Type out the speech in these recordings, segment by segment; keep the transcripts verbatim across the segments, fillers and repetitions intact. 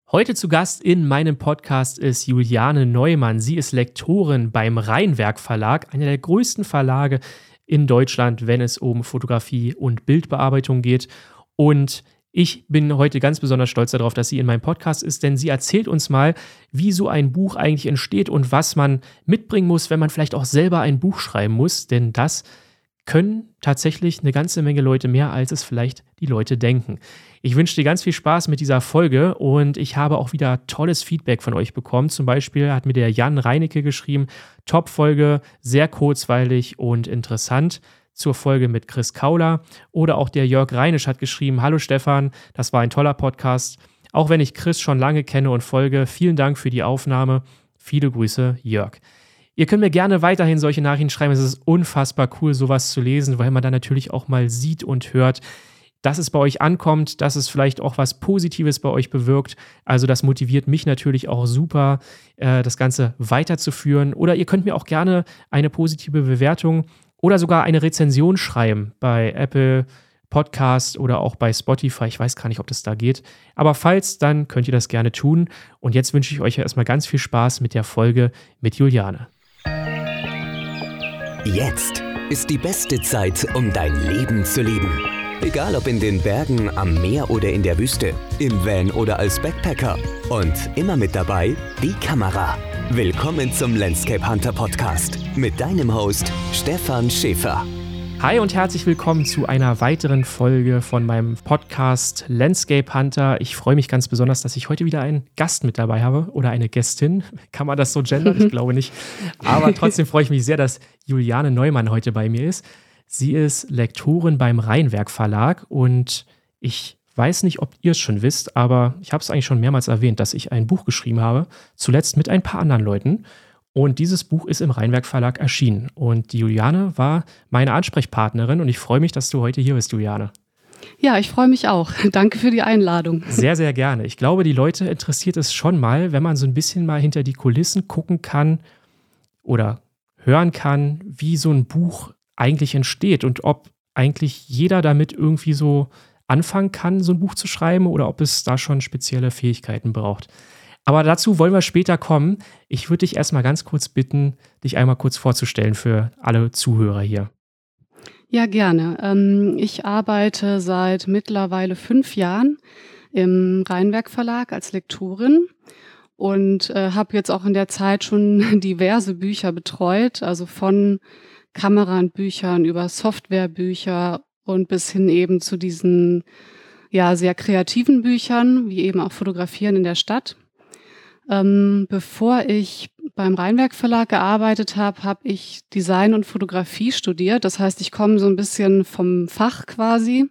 Heute zu Gast in meinem Podcast ist Juliane Neumann. Sie ist Lektorin beim Rheinwerk Verlag, einer der größten Verlage in Deutschland, wenn es um Fotografie und Bildbearbeitung geht. Und ich bin heute ganz besonders stolz darauf, dass sie in meinem Podcast ist, denn sie erzählt uns mal, wie so ein Buch eigentlich entsteht und was man mitbringen muss, wenn man vielleicht auch selber ein Buch schreiben muss, denn das können tatsächlich eine ganze Menge Leute mehr, als es vielleicht die Leute denken. Ich wünsche dir ganz viel Spaß mit dieser Folge und ich habe auch wieder tolles Feedback von euch bekommen. Zum Beispiel hat mir der Jan Reinecke geschrieben, Top-Folge, sehr kurzweilig und interessant. Zur Folge mit Chris Kauler. Oder auch der Jörg Reinisch hat geschrieben, hallo Stefan, das war ein toller Podcast. Auch wenn ich Chris schon lange kenne und folge, vielen Dank für die Aufnahme. Viele Grüße, Jörg. Ihr könnt mir gerne weiterhin solche Nachrichten schreiben. Es ist unfassbar cool, sowas zu lesen, weil man dann natürlich auch mal sieht und hört, dass es bei euch ankommt, dass es vielleicht auch was Positives bei euch bewirkt. Also das motiviert mich natürlich auch super, äh, das Ganze weiterzuführen. Oder ihr könnt mir auch gerne eine positive Bewertung oder sogar eine Rezension schreiben bei Apple Podcast oder auch bei Spotify. Ich weiß gar nicht, ob das da geht. Aber falls, dann könnt ihr das gerne tun. Und jetzt wünsche ich euch erstmal ganz viel Spaß mit der Folge mit Juliane. Jetzt ist die beste Zeit, um dein Leben zu leben. Egal ob in den Bergen, am Meer oder in der Wüste, im Van oder als Backpacker. Und immer mit dabei die Kamera. Willkommen zum Landscape Hunter Podcast mit deinem Host Stefan Schäfer. Hi und herzlich willkommen zu einer weiteren Folge von meinem Podcast Landscape Hunter. Ich freue mich ganz besonders, dass ich heute wieder einen Gast mit dabei habe oder eine Gästin. Kann man das so gendern? Ich glaube nicht. Aber trotzdem freue ich mich sehr, dass Juliane Neumann heute bei mir ist. Sie ist Lektorin beim Rheinwerk Verlag und ich weiß nicht, ob ihr es schon wisst, aber ich habe es eigentlich schon mehrmals erwähnt, dass ich ein Buch geschrieben habe, zuletzt mit ein paar anderen Leuten. Und dieses Buch ist im Rheinwerk Verlag erschienen. Und die Juliane war meine Ansprechpartnerin und ich freue mich, dass du heute hier bist, Juliane. Ja, ich freue mich auch. Danke für die Einladung. Sehr, sehr gerne. Ich glaube, die Leute interessiert es schon mal, wenn man so ein bisschen mal hinter die Kulissen gucken kann oder hören kann, wie so ein Buch eigentlich entsteht und ob eigentlich jeder damit irgendwie so anfangen kann, so ein Buch zu schreiben oder ob es da schon spezielle Fähigkeiten braucht. Aber dazu wollen wir später kommen. Ich würde dich erstmal ganz kurz bitten, dich einmal kurz vorzustellen für alle Zuhörer hier. Ja, gerne. Ähm, ich arbeite seit mittlerweile fünf Jahren im Rheinwerk Verlag als Lektorin und äh, habe jetzt auch in der Zeit schon diverse Bücher betreut, also von Kameranbüchern über Softwarebücher und bis hin eben zu diesen ja sehr kreativen Büchern, wie eben auch Fotografieren in der Stadt. Ähm, bevor ich beim Rheinwerk Verlag gearbeitet habe, habe ich Design und Fotografie studiert. Das heißt, ich komme so ein bisschen vom Fach quasi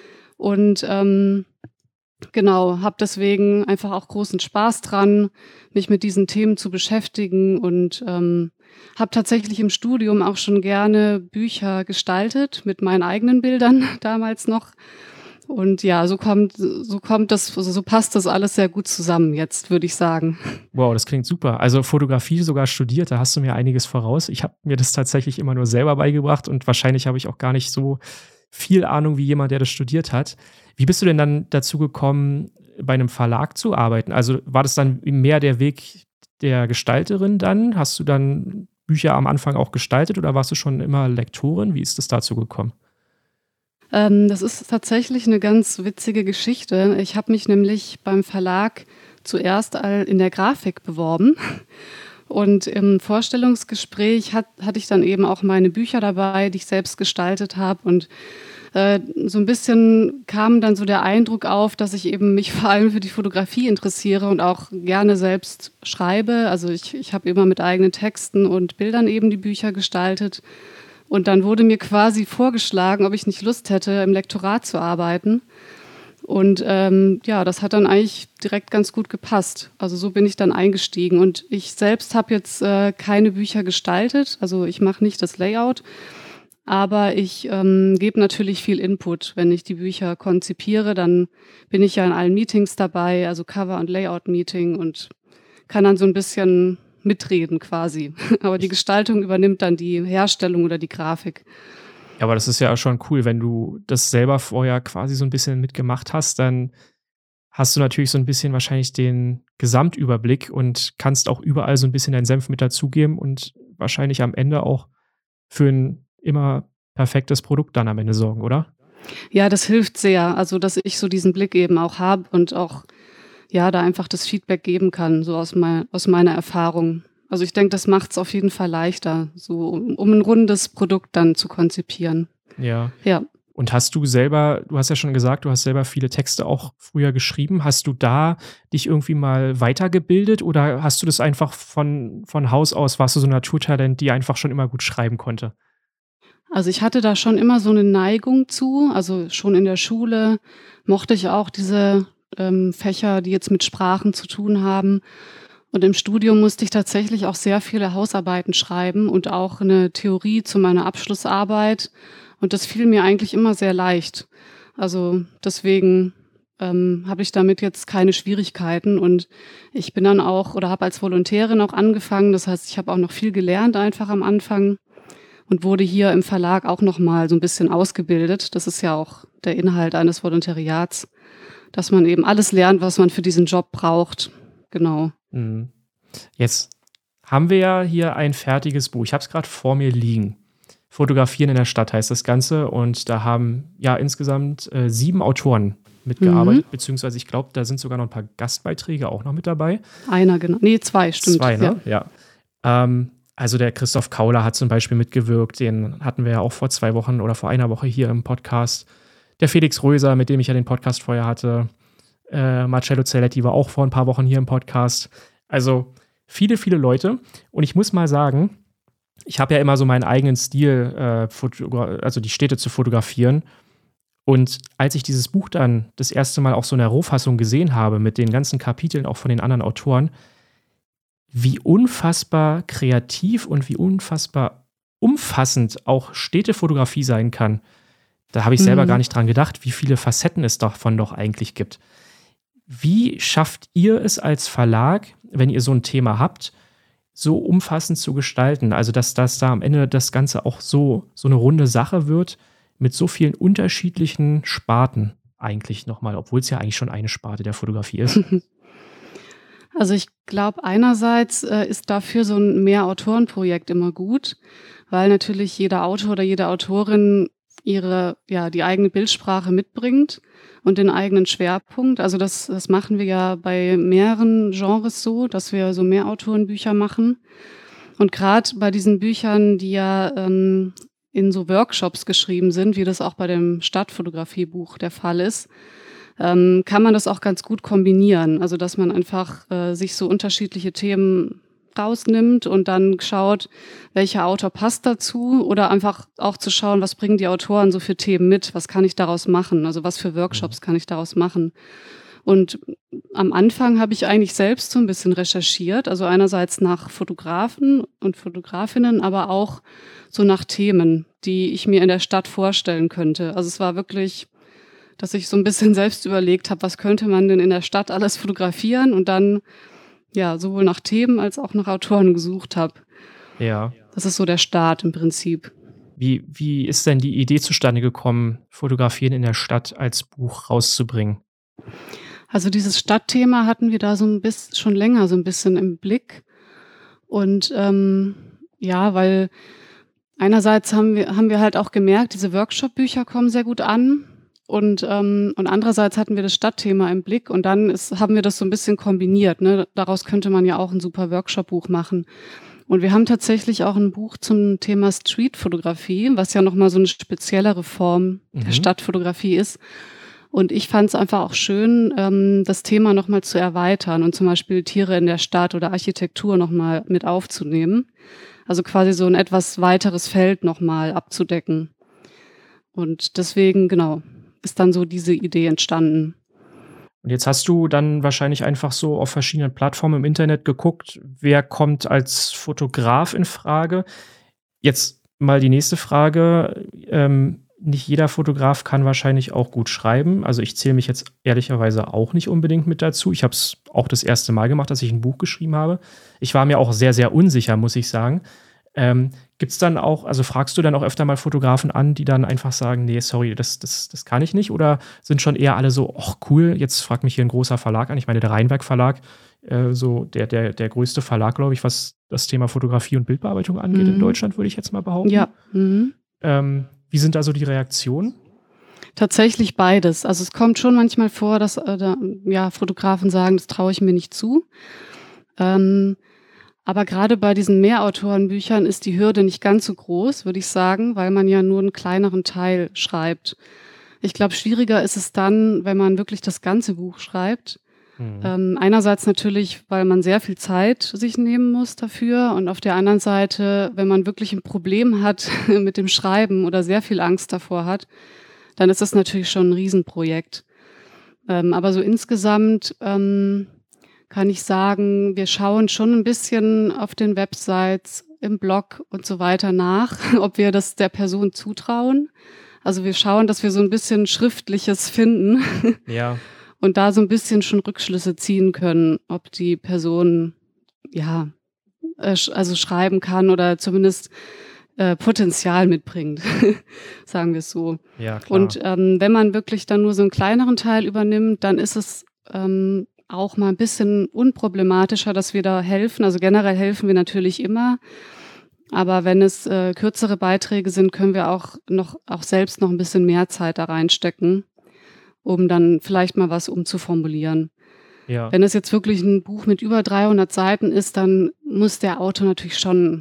und ähm, genau, habe deswegen einfach auch großen Spaß dran, mich mit diesen Themen zu beschäftigen und ähm, habe tatsächlich im Studium auch schon gerne Bücher gestaltet mit meinen eigenen Bildern damals noch. Und ja, so kommt, so kommt das, also so passt das alles sehr gut zusammen jetzt, würde ich sagen. Wow, das klingt super. Also Fotografie sogar studiert, da hast du mir einiges voraus. Ich habe mir das tatsächlich immer nur selber beigebracht und wahrscheinlich habe ich auch gar nicht so viel Ahnung wie jemand, der das studiert hat. Wie bist du denn dann dazu gekommen, bei einem Verlag zu arbeiten? Also war das dann mehr der Weg der Gestalterin dann? Hast du dann Bücher am Anfang auch gestaltet oder warst du schon immer Lektorin? Wie ist es dazu gekommen? Ähm, das ist tatsächlich eine ganz witzige Geschichte. Ich habe mich nämlich beim Verlag zuerst in der Grafik beworben. Und im Vorstellungsgespräch hat, hatte ich dann eben auch meine Bücher dabei, die ich selbst gestaltet habe. Und äh, so ein bisschen kam dann so der Eindruck auf, dass ich eben mich vor allem für die Fotografie interessiere und auch gerne selbst schreibe. Also ich, ich habe immer mit eigenen Texten und Bildern eben die Bücher gestaltet. Und dann wurde mir quasi vorgeschlagen, ob ich nicht Lust hätte, im Lektorat zu arbeiten. Und ähm, ja, das hat dann eigentlich direkt ganz gut gepasst. Also so bin ich dann eingestiegen. Und ich selbst habe jetzt äh, keine Bücher gestaltet. Also ich mache nicht das Layout. Aber ich ähm, gebe natürlich viel Input. Wenn ich die Bücher konzipiere, dann bin ich ja in allen Meetings dabei, also Cover- und Layout-Meeting und kann dann so ein bisschen mitreden quasi. Aber die Gestaltung übernimmt dann die Herstellung oder die Grafik. Ja, aber das ist ja schon cool, wenn du das selber vorher quasi so ein bisschen mitgemacht hast, dann hast du natürlich so ein bisschen wahrscheinlich den Gesamtüberblick und kannst auch überall so ein bisschen deinen Senf mit dazugeben und wahrscheinlich am Ende auch für ein immer perfektes Produkt dann am Ende sorgen, oder? Ja, das hilft sehr. Also, dass ich so diesen Blick eben auch habe und auch, ja, da einfach das Feedback geben kann, so aus, mei aus meiner Erfahrung. Also ich denke, das macht es auf jeden Fall leichter, so um, um ein rundes Produkt dann zu konzipieren. Ja. Ja. Und hast du selber, du hast ja schon gesagt, du hast selber viele Texte auch früher geschrieben. Hast du da dich irgendwie mal weitergebildet oder hast du das einfach von, von Haus aus, warst du so ein Naturtalent, die einfach schon immer gut schreiben konnte? Also ich hatte da schon immer so eine Neigung zu. Also schon in der Schule mochte ich auch diese ähm, Fächer, die jetzt mit Sprachen zu tun haben. Und im Studium musste ich tatsächlich auch sehr viele Hausarbeiten schreiben und auch eine Theorie zu meiner Abschlussarbeit. Und das fiel mir eigentlich immer sehr leicht. Also deswegen ähm, habe ich damit jetzt keine Schwierigkeiten. Und ich bin dann auch oder habe als Volontärin auch angefangen. Das heißt, ich habe auch noch viel gelernt einfach am Anfang und wurde hier im Verlag auch noch mal so ein bisschen ausgebildet. Das ist ja auch der Inhalt eines Volontariats, dass man eben alles lernt, was man für diesen Job braucht. Genau. Jetzt haben wir ja hier ein fertiges Buch. Ich habe es gerade vor mir liegen. Fotografieren in der Stadt heißt das Ganze. Und da haben ja insgesamt äh, sieben Autoren mitgearbeitet. Mhm. Beziehungsweise ich glaube, da sind sogar noch ein paar Gastbeiträge auch noch mit dabei. Einer, genau. Nee, zwei, stimmt. Zwei, ne? Ja. ja. Ähm, also der Christoph Kauler hat zum Beispiel mitgewirkt. Den hatten wir ja auch vor zwei Wochen oder vor einer Woche hier im Podcast. Der Felix Röser, mit dem ich ja den Podcast vorher hatte. Äh, Marcello Zelletti war auch vor ein paar Wochen hier im Podcast. Also viele, viele Leute. Und ich muss mal sagen, ich habe ja immer so meinen eigenen Stil, äh, also die Städte zu fotografieren. Und als ich dieses Buch dann das erste Mal auch so in der Rohfassung gesehen habe, mit den ganzen Kapiteln auch von den anderen Autoren, wie unfassbar kreativ und wie unfassbar umfassend auch Städtefotografie sein kann. Da habe ich selber mhm. gar nicht dran gedacht, wie viele Facetten es davon doch eigentlich gibt. Wie schafft ihr es als Verlag, wenn ihr so ein Thema habt, so umfassend zu gestalten? Also, dass das da am Ende das Ganze auch so, so eine runde Sache wird, mit so vielen unterschiedlichen Sparten eigentlich nochmal, obwohl es ja eigentlich schon eine Sparte der Fotografie ist. Also ich glaube, einerseits äh, ist dafür so ein Mehr-Autoren-Projekt immer gut, weil natürlich jeder Autor oder jede Autorin ihre, ja, die eigene Bildsprache mitbringt und den eigenen Schwerpunkt. Also das, das machen wir ja bei mehreren Genres so, dass wir so Mehrautorenbücher machen. Und gerade bei diesen Büchern, die ja ähm, in so Workshops geschrieben sind, wie das auch bei dem Stadtfotografiebuch der Fall ist, ähm, kann man das auch ganz gut kombinieren. Also dass man einfach äh, sich so unterschiedliche Themen rausnimmt und dann schaut, welcher Autor passt dazu oder einfach auch zu schauen, was bringen die Autoren so für Themen mit, was kann ich daraus machen, also was für Workshops kann ich daraus machen. Und am Anfang habe ich eigentlich selbst so ein bisschen recherchiert, also einerseits nach Fotografen und Fotografinnen, aber auch so nach Themen, die ich mir in der Stadt vorstellen könnte. Also es war wirklich, dass ich so ein bisschen selbst überlegt habe, was könnte man denn in der Stadt alles fotografieren und dann ja sowohl nach Themen als auch nach Autoren gesucht habe. Ja. Das ist so der Start im Prinzip. Wie, wie ist denn die Idee zustande gekommen, Fotografieren in der Stadt als Buch rauszubringen? Also dieses Stadtthema hatten wir da so ein bisschen schon länger so ein bisschen im Blick. Und ähm, ja, weil einerseits haben wir, haben wir halt auch gemerkt, diese Workshop-Bücher kommen sehr gut an. Und, ähm, und andererseits hatten wir das Stadtthema im Blick und dann ist, haben wir das so ein bisschen kombiniert. Ne? Daraus könnte man ja auch ein super Workshop-Buch machen. Und wir haben tatsächlich auch ein Buch zum Thema Streetfotografie, was ja nochmal so eine speziellere Form mhm. der Stadtfotografie ist. Und ich fand es einfach auch schön, ähm, das Thema nochmal zu erweitern und zum Beispiel Tiere in der Stadt oder Architektur nochmal mit aufzunehmen. Also quasi so ein etwas weiteres Feld nochmal abzudecken. Und deswegen, genau, ist dann so diese Idee entstanden. Und jetzt hast du dann wahrscheinlich einfach so auf verschiedenen Plattformen im Internet geguckt, wer kommt als Fotograf in Frage. Jetzt mal die nächste Frage. Ähm, nicht jeder Fotograf kann wahrscheinlich auch gut schreiben. Also ich zähle mich jetzt ehrlicherweise auch nicht unbedingt mit dazu. Ich habe es auch das erste Mal gemacht, dass ich ein Buch geschrieben habe. Ich war mir auch sehr, sehr unsicher, muss ich sagen. Ähm, Gibt es dann auch, also fragst du dann auch öfter mal Fotografen an, die dann einfach sagen, nee, sorry, das, das, das kann ich nicht? Oder sind schon eher alle so, ach cool, jetzt fragt mich hier ein großer Verlag an. Ich meine, der Rheinwerk Verlag, äh, so der, der, der größte Verlag, glaube ich, was das Thema Fotografie und Bildbearbeitung angeht Mhm. in Deutschland, würde ich jetzt mal behaupten. Ja. Mhm. Ähm, wie sind da so die Reaktionen? Tatsächlich beides. Also es kommt schon manchmal vor, dass äh, da, ja, Fotografen sagen, das traue ich mir nicht zu. Ähm, aber gerade bei diesen Mehrautorenbüchern ist die Hürde nicht ganz so groß, würde ich sagen, weil man ja nur einen kleineren Teil schreibt. Ich glaube, schwieriger ist es dann, wenn man wirklich das ganze Buch schreibt. Mhm. Ähm, einerseits natürlich, weil man sehr viel Zeit sich nehmen muss dafür und auf der anderen Seite, wenn man wirklich ein Problem hat mit dem Schreiben oder sehr viel Angst davor hat, dann ist das natürlich schon ein Riesenprojekt. Ähm, aber so insgesamt ähm, kann ich sagen, wir schauen schon ein bisschen auf den Websites, im Blog und so weiter nach, ob wir das der Person zutrauen. Also wir schauen, dass wir so ein bisschen Schriftliches finden Ja. und da so ein bisschen schon Rückschlüsse ziehen können, ob die Person ja äh, sch- also schreiben kann oder zumindest äh, Potenzial mitbringt, sagen wir es so. Ja, klar. Und ähm, wenn man wirklich dann nur so einen kleineren Teil übernimmt, dann ist es ähm, auch mal ein bisschen unproblematischer, dass wir da helfen. Also generell helfen wir natürlich immer. Aber wenn es äh, kürzere Beiträge sind, können wir auch noch auch selbst noch ein bisschen mehr Zeit da reinstecken, um dann vielleicht mal was umzuformulieren. ja. Wenn es jetzt wirklich ein Buch mit über dreihundert Seiten ist, dann muss der Autor natürlich schon,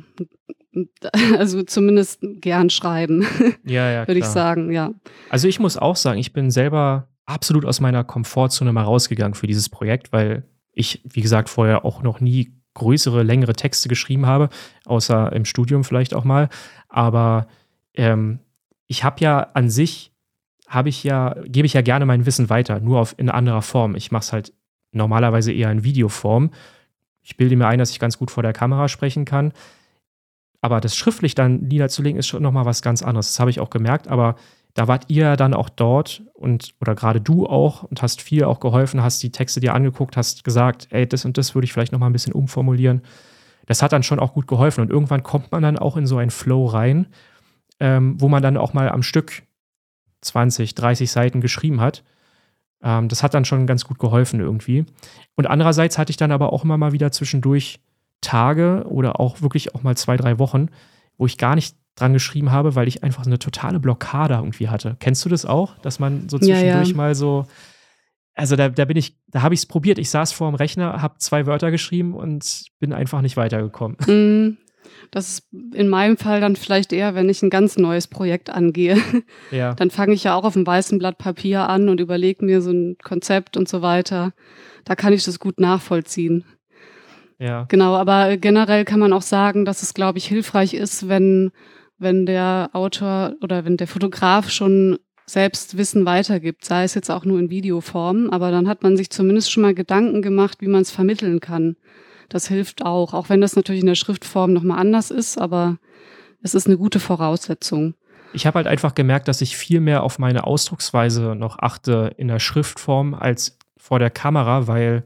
also zumindest gern schreiben, Ja, ja, würde ich klar. sagen, ja. Also ich muss auch sagen, ich bin selber absolut aus meiner Komfortzone mal rausgegangen für dieses Projekt, weil ich, wie gesagt, vorher auch noch nie größere, längere Texte geschrieben habe, außer im Studium vielleicht auch mal. Aber ähm, ich habe ja an sich, habe ich ja, gebe ich ja gerne mein Wissen weiter, nur auf, in anderer Form. Ich mache es halt normalerweise eher in Videoform. Ich bilde mir ein, dass ich ganz gut vor der Kamera sprechen kann. Aber das schriftlich dann niederzulegen, ist schon nochmal was ganz anderes. Das habe ich auch gemerkt, aber da wart ihr dann auch dort und oder gerade du auch und hast viel auch geholfen, hast die Texte dir angeguckt, hast gesagt, ey, das und das würde ich vielleicht nochmal ein bisschen umformulieren. Das hat dann schon auch gut geholfen und irgendwann kommt man dann auch in so einen Flow rein, ähm, wo man dann auch mal am Stück zwanzig, dreißig Seiten geschrieben hat. Ähm, das hat dann schon ganz gut geholfen irgendwie. Und andererseits hatte ich dann aber auch immer mal wieder zwischendurch Tage oder auch wirklich auch mal zwei, drei Wochen, wo ich gar nicht dran geschrieben habe, weil ich einfach so eine totale Blockade irgendwie hatte. Kennst du das auch? Dass man so Ja, zwischendurch ja. mal so, also da, da bin ich, da habe ich es probiert. Ich saß vor dem Rechner, habe zwei Wörter geschrieben und bin einfach nicht weitergekommen. Mm, Das ist in meinem Fall dann vielleicht eher, wenn ich ein ganz neues Projekt angehe. Ja, Dann fange ich ja auch auf einem weißen Blatt Papier an und überlege mir so ein Konzept und so weiter. Da kann ich das gut nachvollziehen. ja, Genau, aber generell kann man auch sagen, dass es, glaube ich, hilfreich ist, wenn, wenn der Autor oder wenn der Fotograf schon selbst Wissen weitergibt, sei es jetzt auch nur in Videoform, aber dann hat man sich zumindest schon mal Gedanken gemacht, wie man es vermitteln kann. Das hilft auch, auch wenn das natürlich in der Schriftform nochmal anders ist, aber es ist eine gute Voraussetzung. Ich habe halt einfach gemerkt, dass ich viel mehr auf meine Ausdrucksweise noch achte in der Schriftform als vor der Kamera, weil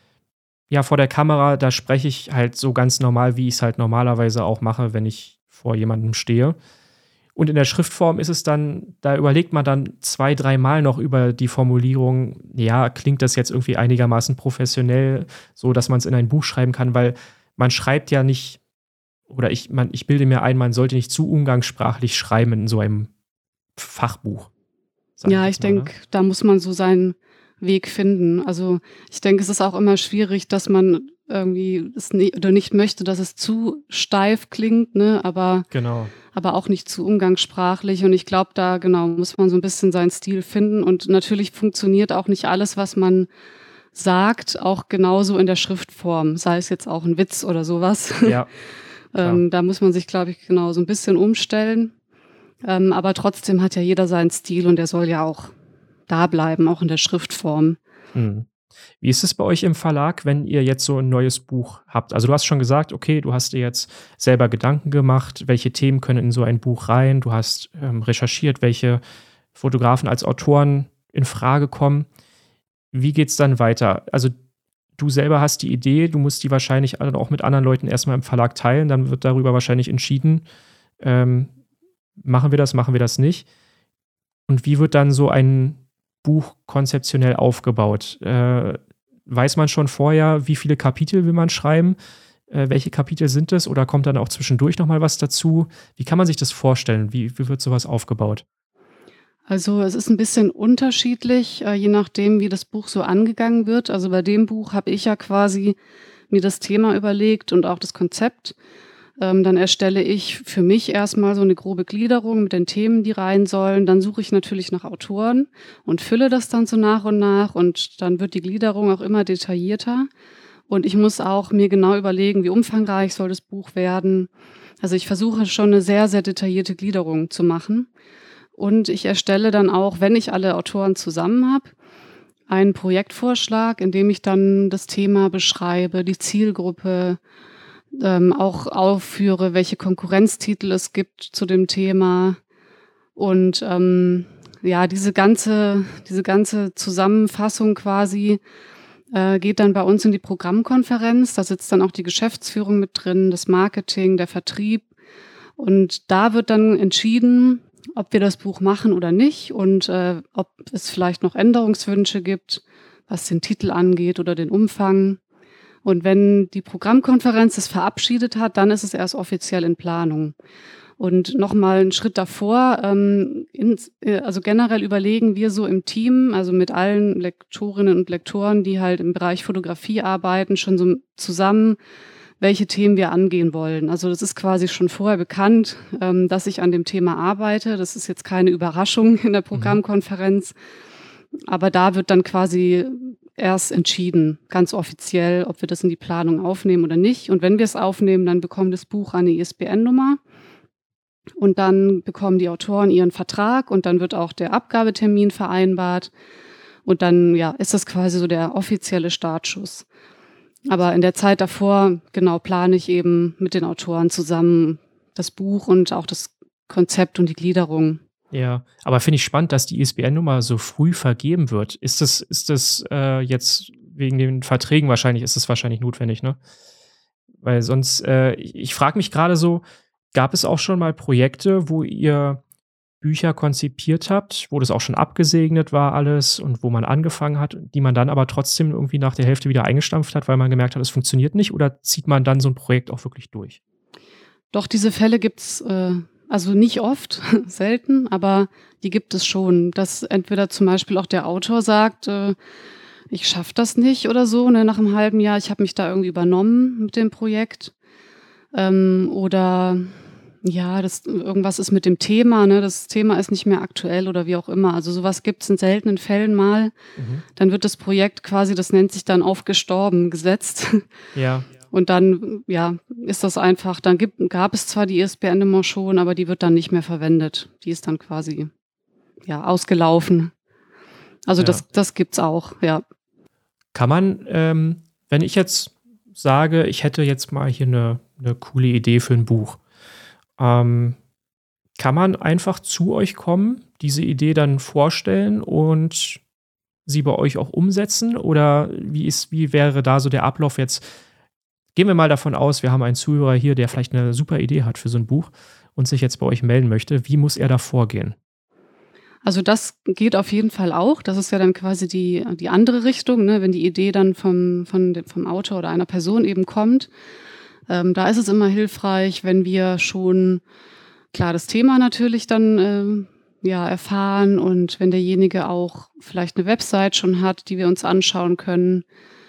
ja, vor der Kamera, da spreche ich halt so ganz normal, wie ich es halt normalerweise auch mache, wenn ich vor jemandem stehe. Und in der Schriftform ist es dann, da überlegt man dann zwei, dreimal noch über die Formulierung, ja, klingt das jetzt irgendwie einigermaßen professionell, so dass man es in ein Buch schreiben kann, weil man schreibt ja nicht, oder ich, man, ich bilde mir ein, man sollte nicht zu umgangssprachlich schreiben in so einem Fachbuch. sag Ja, jetzt ich mal, ne? denke, da muss man so seinen Weg finden. Also ich denke, es ist auch immer schwierig, dass man irgendwie es nie, oder nicht möchte, dass es zu steif klingt, ne? Aber, Genau. aber auch nicht zu umgangssprachlich. Und ich glaube, da genau muss man so ein bisschen seinen Stil finden. Und natürlich funktioniert auch nicht alles, was man sagt, auch genauso in der Schriftform, sei es jetzt auch ein Witz oder sowas. Ja, ähm, da muss man sich, glaube ich, genau so ein bisschen umstellen. Ähm, aber trotzdem hat ja jeder seinen Stil und der soll ja auch da bleiben, auch in der Schriftform. Mhm. Wie ist es bei euch im Verlag, wenn ihr jetzt so ein neues Buch habt? Also du hast schon gesagt, okay, du hast dir jetzt selber Gedanken gemacht, welche Themen können in so ein Buch rein. Du hast ähm, recherchiert, welche Fotografen als Autoren in Frage kommen. Wie geht's dann weiter? Also du selber hast die Idee, du musst die wahrscheinlich auch mit anderen Leuten erstmal im Verlag teilen, dann wird darüber wahrscheinlich entschieden, ähm, machen wir das, machen wir das nicht? Und wie wird dann so ein Buch konzeptionell aufgebaut? Äh, weiß man schon vorher, wie viele Kapitel will man schreiben? Äh, welche Kapitel sind es? Oder kommt dann auch zwischendurch nochmal was dazu? Wie kann man sich das vorstellen? Wie, wie wird sowas aufgebaut? Also es ist ein bisschen unterschiedlich, äh, je nachdem, wie das Buch so angegangen wird. Also bei dem Buch habe ich ja quasi mir das Thema überlegt und auch das Konzept. Ähm, dann erstelle ich für mich erstmal so eine grobe Gliederung mit den Themen, die rein sollen. Dann suche ich natürlich nach Autoren und fülle das dann so nach und nach. Und dann wird die Gliederung auch immer detaillierter. Und ich muss auch mir genau überlegen, wie umfangreich soll das Buch werden. Also ich versuche schon eine sehr, sehr detaillierte Gliederung zu machen. Und ich erstelle dann auch, wenn ich alle Autoren zusammen habe, einen Projektvorschlag, in dem ich dann das Thema beschreibe, die Zielgruppe, ähm, auch aufführe, welche Konkurrenztitel es gibt zu dem Thema. Und ähm, ja, diese ganze, diese ganze Zusammenfassung quasi äh, geht dann bei uns in die Programmkonferenz. Da sitzt dann auch die Geschäftsführung mit drin, das Marketing, der Vertrieb. Und da wird dann entschieden, ob wir das Buch machen oder nicht und äh, ob es vielleicht noch Änderungswünsche gibt, was den Titel angeht oder den Umfang. Und wenn die Programmkonferenz es verabschiedet hat, dann ist es erst offiziell in Planung. Und nochmal einen Schritt davor, ähm, ins, also generell überlegen wir so im Team, also mit allen Lektorinnen und Lektoren, die halt im Bereich Fotografie arbeiten, schon so zusammen, welche Themen wir angehen wollen. Also das ist quasi schon vorher bekannt, ähm, dass ich an dem Thema arbeite. Das ist jetzt keine Überraschung in der Programmkonferenz. Aber da wird dann quasi erst entschieden, ganz offiziell, ob wir das in die Planung aufnehmen oder nicht. Und wenn wir es aufnehmen, dann bekommt das Buch eine I S B N-Nummer. Und dann bekommen die Autoren ihren Vertrag und dann wird auch der Abgabetermin vereinbart. Und dann ja, ist das quasi so der offizielle Startschuss. Aber in der Zeit davor, genau, plane ich eben mit den Autoren zusammen das Buch und auch das Konzept und die Gliederung. Ja, aber finde ich spannend, dass die I S B N-Nummer so früh vergeben wird. Ist das, ist das äh, jetzt wegen den Verträgen wahrscheinlich, ist das wahrscheinlich notwendig, ne? Weil sonst, äh, ich, ich frage mich gerade so, gab es auch schon mal Projekte, wo ihr Bücher konzipiert habt, wo das auch schon abgesegnet war alles und wo man angefangen hat, die man dann aber trotzdem irgendwie nach der Hälfte wieder eingestampft hat, weil man gemerkt hat, es funktioniert nicht? Oder zieht man dann so ein Projekt auch wirklich durch? Doch, diese Fälle gibt's äh, also nicht oft, selten, aber die gibt es schon. Dass entweder zum Beispiel auch der Autor sagt, äh, ich schaffe das nicht oder so, ne, nach einem halben Jahr, ich habe mich da irgendwie übernommen mit dem Projekt. Ähm, oder ja, das, irgendwas ist mit dem Thema, ne? Das Thema ist nicht mehr aktuell oder wie auch immer. Also sowas gibt es in seltenen Fällen mal. Mhm. Dann wird das Projekt quasi, das nennt sich dann aufgestorben, gesetzt. Ja. Und dann, ja, ist das einfach, dann gibt, gab es zwar die I S B N-Nummer schon, aber die wird dann nicht mehr verwendet. Die ist dann quasi, ja, ausgelaufen. Also ja. das, das gibt's auch, ja. Kann man, ähm, wenn ich jetzt sage, ich hätte jetzt mal hier eine, eine coole Idee für ein Buch, Ähm, kann man einfach zu euch kommen, diese Idee dann vorstellen und sie bei euch auch umsetzen? Oder wie ist, wie wäre da so der Ablauf jetzt? Gehen wir mal davon aus, wir haben einen Zuhörer hier, der vielleicht eine super Idee hat für so ein Buch und sich jetzt bei euch melden möchte. Wie muss er da vorgehen? Also das geht auf jeden Fall auch. Das ist ja dann quasi die, die andere Richtung, ne? Wenn die Idee dann vom, von dem, vom Autor oder einer Person eben kommt. Ähm, da ist es immer hilfreich, wenn wir schon, klar, das Thema natürlich dann ähm, ja, erfahren und wenn derjenige auch vielleicht eine Website schon hat, die wir uns anschauen können.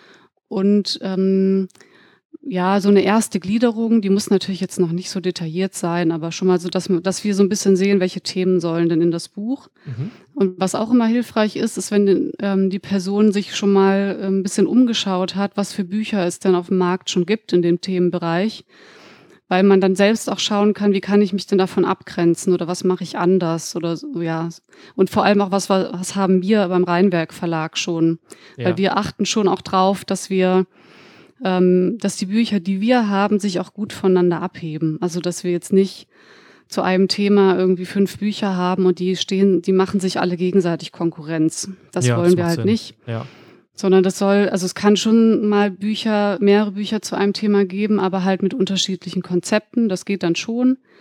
Und ähm, ja, so eine erste Gliederung, die muss natürlich jetzt noch nicht so detailliert sein, aber schon mal so, dass, dass wir so ein bisschen sehen, welche Themen sollen denn in das Buch. Mhm. Und was auch immer hilfreich ist, ist, wenn ähm, die Person sich schon mal äh, ein bisschen umgeschaut hat, was für Bücher es denn auf dem Markt schon gibt in dem Themenbereich, weil man dann selbst auch schauen kann, wie kann ich mich denn davon abgrenzen oder was mache ich anders oder so, ja. Und vor allem auch, was, was haben wir beim Rheinwerk Verlag schon, ja. Weil wir achten schon auch drauf, dass wir Ähm, dass die Bücher, die wir haben, sich auch gut voneinander abheben. Also, dass wir jetzt nicht zu einem Thema irgendwie fünf Bücher haben und die stehen, die machen sich alle gegenseitig Konkurrenz. Das ja, wollen das wir halt Sinn. Nicht. Ja. Sondern das soll, also es kann schon mal Bücher, mehrere Bücher zu einem Thema geben, aber halt mit unterschiedlichen Konzepten. Das geht dann schon.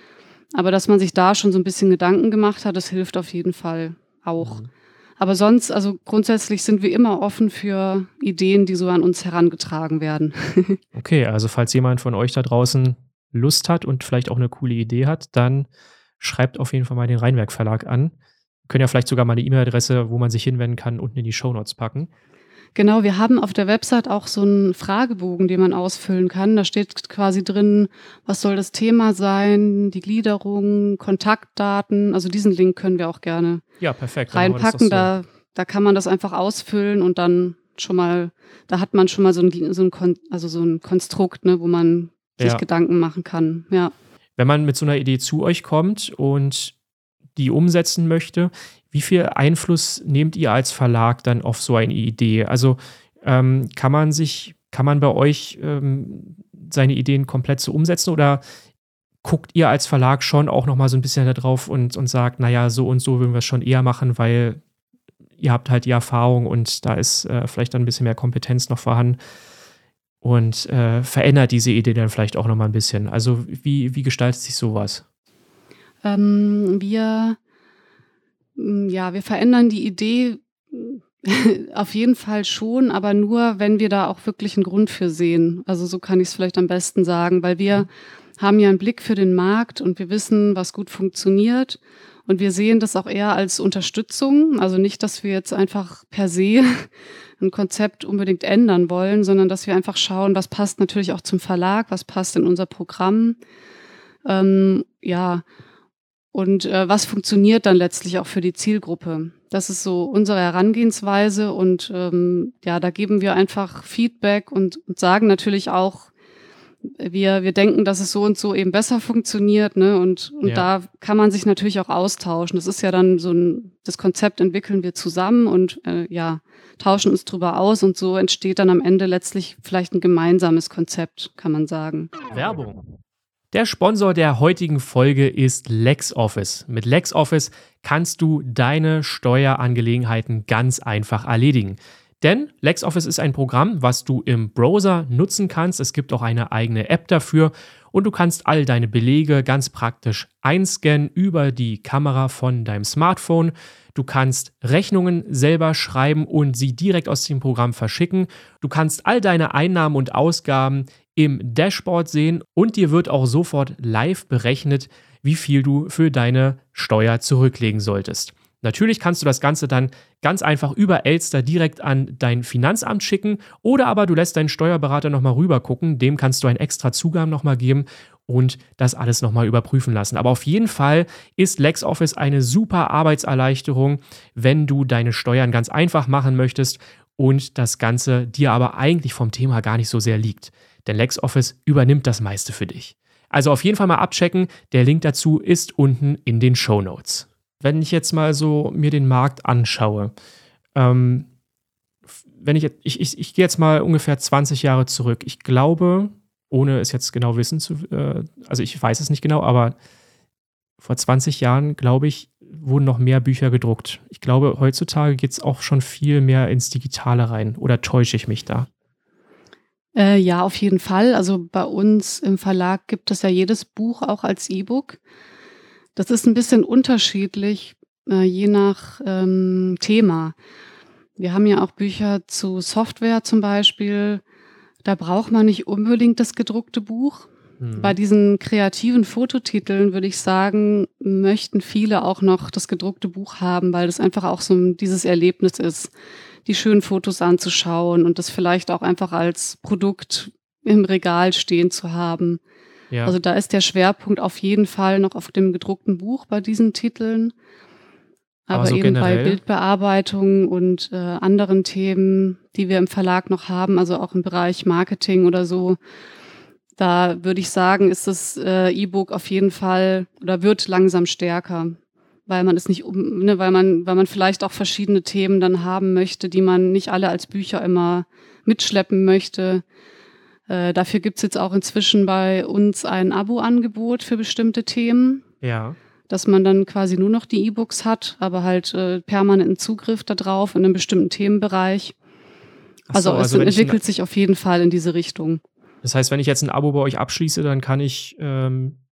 Aber dass man sich da schon so ein bisschen Gedanken gemacht hat, das hilft auf jeden Fall auch. Mhm. Aber sonst, also grundsätzlich sind wir immer offen für Ideen, die so an uns herangetragen werden. Okay, also falls jemand von euch da draußen Lust hat und vielleicht auch eine coole Idee hat, dann schreibt auf jeden Fall mal den Rheinwerk Verlag an. Wir können ja vielleicht sogar mal eine E-Mail-Adresse, wo man sich hinwenden kann, unten in die Shownotes packen. Genau, wir haben auf der Website auch so einen Fragebogen, den man ausfüllen kann. Da steht quasi drin, was soll das Thema sein, die Gliederung, Kontaktdaten. Also diesen Link können wir auch gerne ja, perfekt. reinpacken. So. Da, da kann man das einfach ausfüllen und dann schon mal, da hat man schon mal so ein, so ein, Kon, also so ein Konstrukt, ne, wo man sich ja. Gedanken machen kann. Ja. Wenn man mit so einer Idee zu euch kommt und die umsetzen möchte, wie viel Einfluss nehmt ihr als Verlag dann auf so eine Idee? Also ähm, kann man sich, kann man bei euch ähm, seine Ideen komplett so umsetzen oder guckt ihr als Verlag schon auch nochmal so ein bisschen da drauf und, und sagt, naja, so und so würden wir es schon eher machen, weil ihr habt halt die Erfahrung und da ist äh, vielleicht dann ein bisschen mehr Kompetenz noch vorhanden und äh, verändert diese Idee dann vielleicht auch nochmal ein bisschen? Also wie, wie gestaltet sich sowas? Ähm, wir Ja, wir verändern die Idee auf jeden Fall schon, aber nur, wenn wir da auch wirklich einen Grund für sehen. Also so kann ich es vielleicht am besten sagen, weil wir haben ja einen Blick für den Markt und wir wissen, was gut funktioniert. Und wir sehen das auch eher als Unterstützung. Also nicht, dass wir jetzt einfach per se ein Konzept unbedingt ändern wollen, sondern dass wir einfach schauen, was passt natürlich auch zum Verlag, was passt in unser Programm. Ähm, ja, Und äh, was funktioniert dann letztlich auch für die Zielgruppe? Das ist so unsere Herangehensweise und ähm, ja, da geben wir einfach Feedback und, und sagen natürlich auch, wir wir denken, dass es so und so eben besser funktioniert, ne? Und und Ja. da kann man sich natürlich auch austauschen. Das ist ja dann so ein, das Konzept entwickeln wir zusammen und äh, ja, tauschen uns drüber aus und so entsteht dann am Ende letztlich vielleicht ein gemeinsames Konzept, kann man sagen. Werbung. Der Sponsor der heutigen Folge ist LexOffice. Mit LexOffice kannst du deine Steuerangelegenheiten ganz einfach erledigen. Denn LexOffice ist ein Programm, was du im Browser nutzen kannst. Es gibt auch eine eigene App dafür und du kannst all deine Belege ganz praktisch einscannen über die Kamera von deinem Smartphone. Du kannst Rechnungen selber schreiben und sie direkt aus dem Programm verschicken. Du kannst all deine Einnahmen und Ausgaben im Dashboard sehen und dir wird auch sofort live berechnet, wie viel du für deine Steuer zurücklegen solltest. Natürlich kannst du das Ganze dann ganz einfach über Elster direkt an dein Finanzamt schicken oder aber du lässt deinen Steuerberater nochmal rüber gucken, dem kannst du einen extra Zugang nochmal geben und das alles nochmal überprüfen lassen. Aber auf jeden Fall ist LexOffice eine super Arbeitserleichterung, wenn du deine Steuern ganz einfach machen möchtest und das Ganze dir aber eigentlich vom Thema gar nicht so sehr liegt. Denn LexOffice übernimmt das meiste für dich. Also auf jeden Fall mal abchecken, der Link dazu ist unten in den Shownotes. Wenn ich jetzt mal so mir den Markt anschaue, ähm, wenn ich, ich, ich, ich gehe jetzt mal ungefähr zwanzig Jahre zurück. Ich glaube, ohne es jetzt genau wissen zu, äh, also ich weiß es nicht genau, aber vor zwanzig Jahren, glaube ich, wurden noch mehr Bücher gedruckt. Ich glaube, heutzutage geht es auch schon viel mehr ins Digitale rein. Oder täusche ich mich da? Äh, ja, auf jeden Fall. Also bei uns im Verlag gibt es ja jedes Buch auch als E-Book. Das ist ein bisschen unterschiedlich, äh, je nach ähm, Thema. Wir haben ja auch Bücher zu Software zum Beispiel. Da braucht man nicht unbedingt das gedruckte Buch. Hm. Bei diesen kreativen Fototiteln würde ich sagen, möchten viele auch noch das gedruckte Buch haben, weil das einfach auch so dieses Erlebnis ist, die schönen Fotos anzuschauen und das vielleicht auch einfach als Produkt im Regal stehen zu haben. Ja. Also da ist der Schwerpunkt auf jeden Fall noch auf dem gedruckten Buch bei diesen Titeln. Aber, Aber so eben generell? bei Bildbearbeitung und äh, anderen Themen, die wir im Verlag noch haben, also auch im Bereich Marketing oder so, da würde ich sagen, ist das äh, E-Book auf jeden Fall oder wird langsam stärker, weil man es nicht, um, ne, weil man, weil man vielleicht auch verschiedene Themen dann haben möchte, die man nicht alle als Bücher immer mitschleppen möchte. Äh, dafür gibt es jetzt auch inzwischen bei uns ein Abo-Angebot für bestimmte Themen, Ja. dass man dann quasi nur noch die E-Books hat, aber halt äh, permanenten Zugriff darauf in einem bestimmten Themenbereich. Ach Also, so, es also wenn ich entwickelt ein- sich auf jeden Fall in diese Richtung. Das heißt, wenn ich jetzt ein Abo bei euch abschließe, dann kann ich ähm,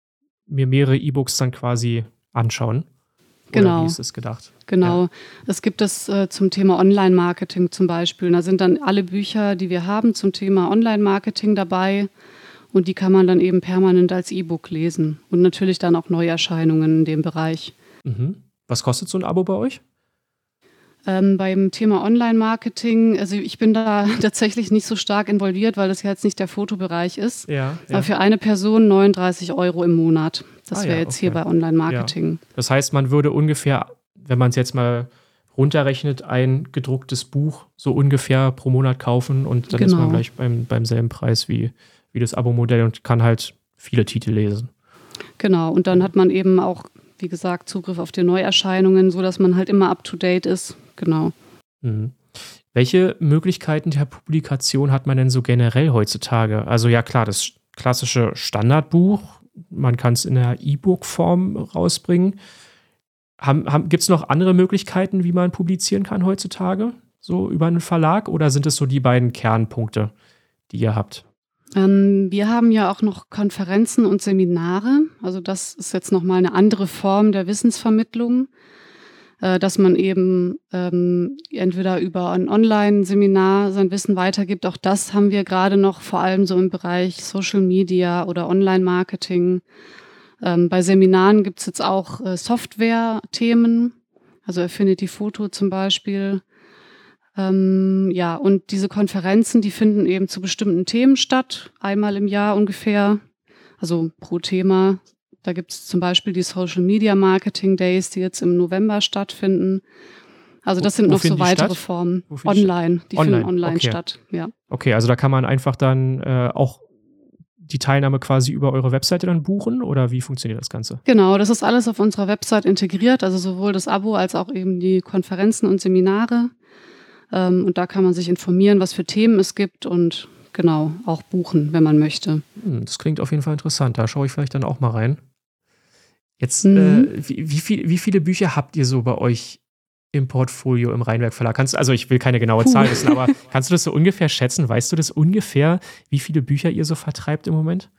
mir mehrere E-Books dann quasi anschauen. Oder Genau. wie ist es gedacht? Genau. Ja. Es gibt es äh, zum Thema Online-Marketing zum Beispiel. Da sind dann alle Bücher, die wir haben zum Thema Online-Marketing dabei. Und die kann man dann eben permanent als E-Book lesen. Und natürlich dann auch Neuerscheinungen in dem Bereich. Mhm. Was kostet so ein Abo bei euch? Ähm, beim Thema Online-Marketing, also ich bin da tatsächlich nicht so stark involviert, weil das ja jetzt nicht der Fotobereich ist. Ja, ja. Aber für eine Person neununddreißig Euro im Monat. Das Ah, wäre ja, jetzt okay. hier bei Online-Marketing. Ja. Das heißt, man würde ungefähr, wenn man es jetzt mal runterrechnet, ein gedrucktes Buch so ungefähr pro Monat kaufen und dann Genau. ist man gleich beim, beim selben Preis wie, wie das Abo-Modell und kann halt viele Titel lesen. Genau, und dann hat man eben auch, wie gesagt, Zugriff auf die Neuerscheinungen, sodass man halt immer up-to-date ist. Genau. Mhm. Welche Möglichkeiten der Publikation hat man denn so generell heutzutage? Also ja klar, das klassische Standardbuch, man kann es in der E-Book-Form rausbringen. Haben, haben, gibt es noch andere Möglichkeiten, wie man publizieren kann heutzutage? So über einen Verlag? Oder sind es so die beiden Kernpunkte, die ihr habt? Ähm, wir haben ja auch noch Konferenzen und Seminare. Also das ist jetzt nochmal eine andere Form der Wissensvermittlung, äh, dass man eben ähm, entweder über ein Online-Seminar sein Wissen weitergibt. Auch das haben wir gerade noch vor allem so im Bereich Social Media oder Online-Marketing. Ähm, bei Seminaren gibt es jetzt auch äh, Software-Themen, also Affinity Photo zum Beispiel. Ähm, ja, und diese Konferenzen, die finden eben zu bestimmten Themen statt, einmal im Jahr ungefähr, also pro Thema. Da gibt es zum Beispiel die Social Media Marketing Days, die jetzt im November stattfinden. Also das Wo- sind wo noch so finden die weitere statt? Formen. Wo finden die Online, die Online, finden online okay. statt, ja. Okay, also da kann man einfach dann äh, auch die Teilnahme quasi über eure Webseite dann buchen oder wie funktioniert das Ganze? Genau, das ist alles auf unserer Website integriert, also sowohl das Abo als auch eben die Konferenzen und Seminare. Ähm, und da kann man sich informieren, was für Themen es gibt und genau, auch buchen, wenn man möchte. Hm, das klingt auf jeden Fall interessant. Da schaue ich vielleicht dann auch mal rein. Jetzt, Mhm. äh, wie, wie, viel, wie viele Bücher habt ihr so bei euch im Portfolio im Rheinwerk Verlag? Kannst, also ich will keine genaue Puh. Zahl wissen, aber kannst du das so ungefähr schätzen? Weißt du das ungefähr, wie viele Bücher ihr so vertreibt im Moment?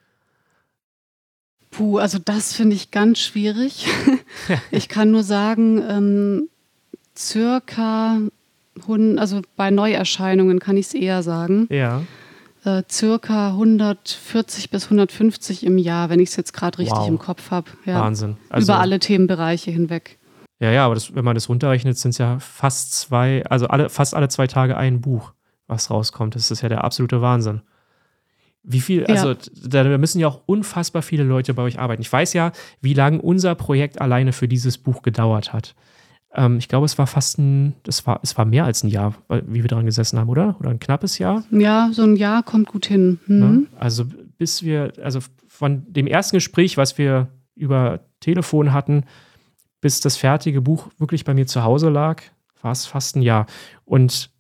Puh, also das finde ich ganz schwierig. Ich kann nur sagen, ähm, circa, hun- also bei Neuerscheinungen kann ich es eher sagen, Ja. äh, circa hundertvierzig bis hundertfünfzig im Jahr, wenn ich es jetzt gerade richtig Wow. im Kopf habe. Ja. Wahnsinn. Also, Über alle Themenbereiche hinweg. Ja, ja, aber das, wenn man das runterrechnet, sind es ja fast zwei, also alle, fast alle zwei Tage ein Buch, was rauskommt. Das ist ja der absolute Wahnsinn. Wie viel, Ja. also da müssen ja auch unfassbar viele Leute bei euch arbeiten. Ich weiß ja, wie lange unser Projekt alleine für dieses Buch gedauert hat. Ähm, ich glaube, es war fast ein, das war, es war mehr als ein Jahr, wie wir dran gesessen haben, oder? Oder ein knappes Jahr? Ja, so ein Jahr kommt gut hin. Mhm. Ne? Also bis wir, also von dem ersten Gespräch, was wir über Telefon hatten, bis das fertige Buch wirklich bei mir zu Hause lag, war es fast ein Jahr. Und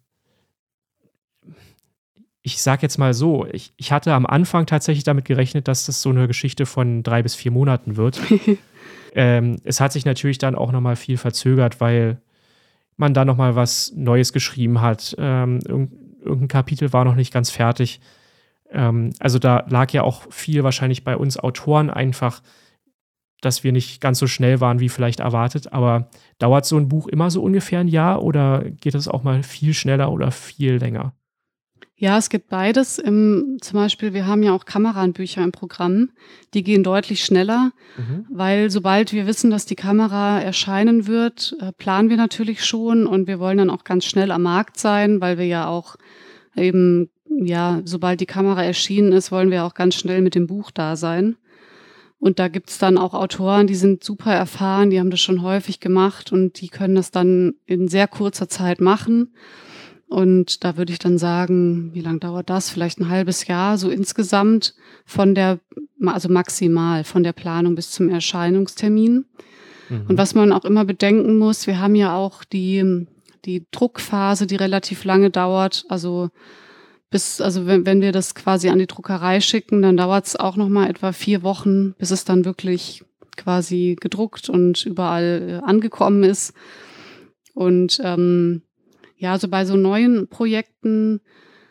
ich sag jetzt mal so, ich, ich hatte am Anfang tatsächlich damit gerechnet, dass das so eine Geschichte von drei bis vier Monaten wird. ähm, es hat sich natürlich dann auch nochmal viel verzögert, weil man da nochmal was Neues geschrieben hat. Ähm, irgend, irgendein Kapitel war noch nicht ganz fertig. Ähm, also da lag ja auch viel wahrscheinlich bei uns Autoren einfach, dass wir nicht ganz so schnell waren, wie vielleicht erwartet. Aber dauert so ein Buch immer so ungefähr ein Jahr oder geht es auch mal viel schneller oder viel länger? Ja, es gibt beides. Im, zum Beispiel, wir haben ja auch Kameranbücher im Programm. Die gehen deutlich schneller, Mhm. weil sobald wir wissen, dass die Kamera erscheinen wird, äh, planen wir natürlich schon und wir wollen dann auch ganz schnell am Markt sein, weil wir ja auch eben, ja, sobald die Kamera erschienen ist, wollen wir auch ganz schnell mit dem Buch da sein. Und da gibt's dann auch Autoren, die sind super erfahren, die haben das schon häufig gemacht und die können das dann in sehr kurzer Zeit machen. Und da würde ich dann sagen, wie lange dauert das? Vielleicht ein halbes Jahr, so insgesamt von der, also maximal von der Planung bis zum Erscheinungstermin. Mhm. Und was man auch immer bedenken muss, wir haben ja auch die, die Druckphase, die relativ lange dauert. Also bis, also wenn, wenn wir das quasi an die Druckerei schicken, dann dauert es auch nochmal etwa vier Wochen, bis es dann wirklich quasi gedruckt und überall äh, angekommen ist. Und ähm, ja, also bei so neuen Projekten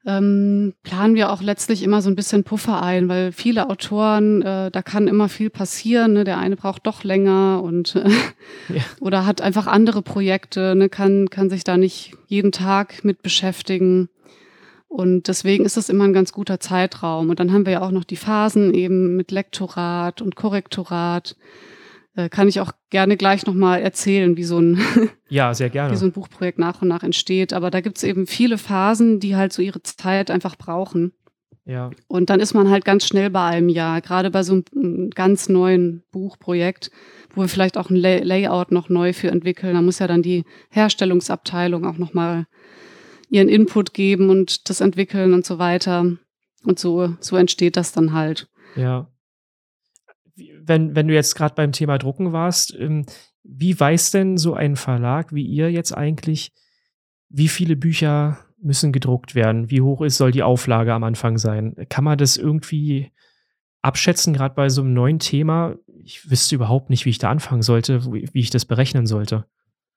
ähm, planen wir auch letztlich immer so ein bisschen Puffer ein, weil viele Autoren, äh, da kann immer viel passieren. Ne? Der eine braucht doch länger und äh, Ja. oder hat einfach andere Projekte, ne? kann, kann sich da nicht jeden Tag mit beschäftigen. Und deswegen ist das immer ein ganz guter Zeitraum. Und dann haben wir ja auch noch die Phasen eben mit Lektorat und Korrektorat. Äh, kann ich auch gerne gleich nochmal erzählen, wie so ein Ja, sehr wie gerne. so ein Buchprojekt nach und nach entsteht. Aber da gibt's eben viele Phasen, die halt so ihre Zeit einfach brauchen. Ja, Und dann ist man halt ganz schnell bei einem Jahr, gerade bei so einem mm, ganz neuen Buchprojekt, wo wir vielleicht auch ein Lay- Layout noch neu für entwickeln. Da muss ja dann die Herstellungsabteilung auch nochmal ihren Input geben und das entwickeln und so weiter. Und so, so entsteht das dann halt. ja. Wie- Wenn, wenn du jetzt gerade beim Thema Drucken warst, ähm, wie weiß denn so ein Verlag wie ihr jetzt eigentlich, wie viele Bücher müssen gedruckt werden? Wie hoch ist, soll die Auflage am Anfang sein? Kann man das irgendwie abschätzen, gerade bei so einem neuen Thema? Ich wüsste überhaupt nicht, wie ich da anfangen sollte, wie wie ich das berechnen sollte.